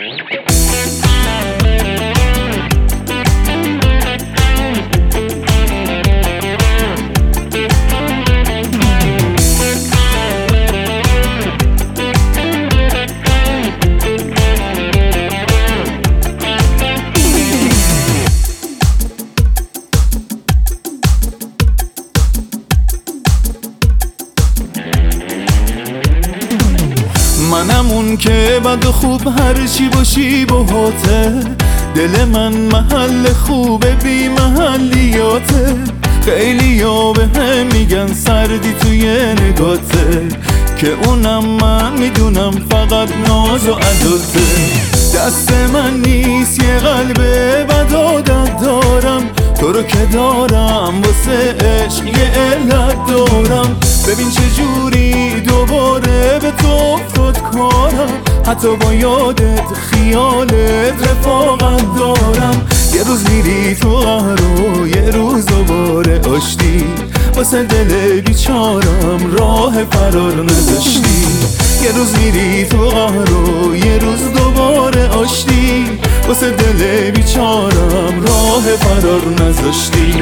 منم اون که بد و خوب هر چی باشی باهاته، دل من محل خوبه بی محلیاته. خیلی ها به هم میگن سردی توی نگاته، که اونم من میدونم فقط ناز و عداته. دست من نیست یه قلب بد عادت دارم، تو رو که دارم واسه عشق یه علت دارم. ببین چجوری دوباره به تو افتاد کارم، حتی با یادت خیالت رفاقت دارم. یه روز میری تو قهر و یه روز دوباره آشتی، واسه دل بیچارم راه فرار نذاشتی. یه روز میری تو قهر و یه روز دوباره آشتی، واسه دل بیچارم راه فرار نذاشتی.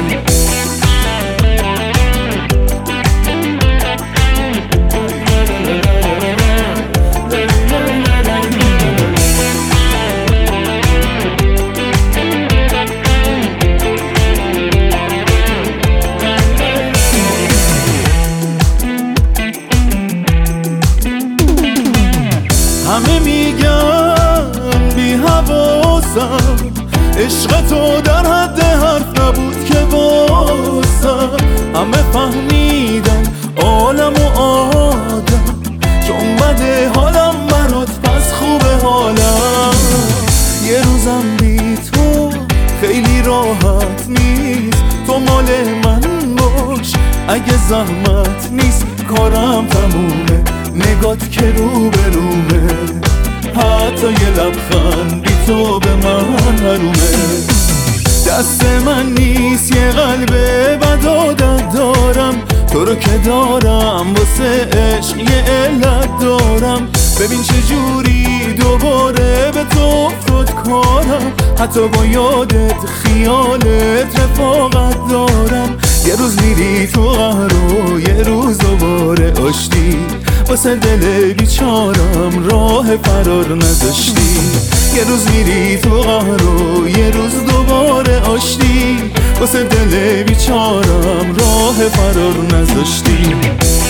همه میگن بی حواسم، عشق تو در حد حرف نبود که واسم. همه فهمیدن عالم و آدم، چون بده حالم برات پس خوبه حالم. یه روزم بی تو خیلی راحت نیست، تو مال من باش اگه زحمت نیست. کارم تمومه نگات که رو به رومه، حتی یه لبخند بی تو به من حرومه. دست من نیست یه قلب بد عادت دارم، تو رو که دارم واسه عشق یه علت دارم. ببین چجوری دوباره به تو افتاد کارم، حتی با یادت خیالت رفاقت دارم. یه روز میری تو قهر و یه روز دوباره آشتی، واسه دل بیچارم راه فرار نذاشتی. یه روز میری تو قهر و یه روز دوباره آشتی، واسه دل بیچارم راه فرار نذاشتی.